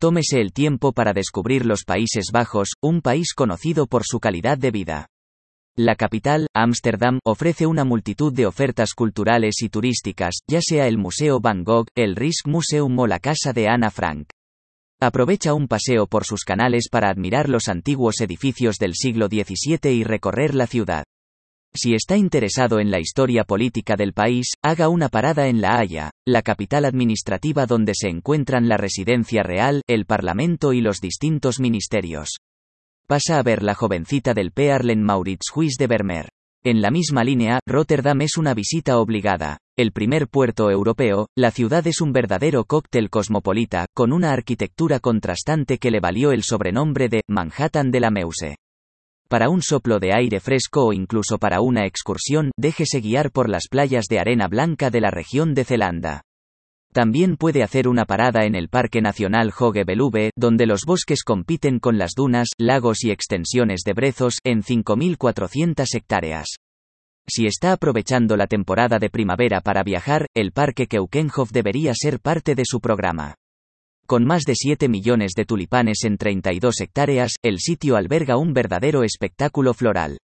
Tómese el tiempo para descubrir los Países Bajos, un país conocido por su calidad de vida. La capital, Ámsterdam, ofrece una multitud de ofertas culturales y turísticas, ya sea el Museo Van Gogh, el Rijksmuseum o la Casa de Ana Frank. Aprovecha un paseo por sus canales para admirar los antiguos edificios del siglo XVII y recorrer la ciudad. Si está interesado en la historia política del país, haga una parada en La Haya, la capital administrativa donde se encuentran la residencia real, el parlamento y los distintos ministerios. Pasa a ver la jovencita del Pearlen Mauritshuis de Vermeer. En la misma línea, Rotterdam es una visita obligada. El primer puerto europeo, la ciudad es un verdadero cóctel cosmopolita, con una arquitectura contrastante que le valió el sobrenombre de Manhattan de la Meuse. Para un soplo de aire fresco o incluso para una excursión, déjese guiar por las playas de arena blanca de la región de Zelanda. También puede hacer una parada en el Parque Nacional Hoge Veluwe, donde los bosques compiten con las dunas, lagos y extensiones de brezos, en 5.400 hectáreas. Si está aprovechando la temporada de primavera para viajar, el Parque Keukenhof debería ser parte de su programa. Con más de 7 millones de tulipanes en 32 hectáreas, el sitio alberga un verdadero espectáculo floral.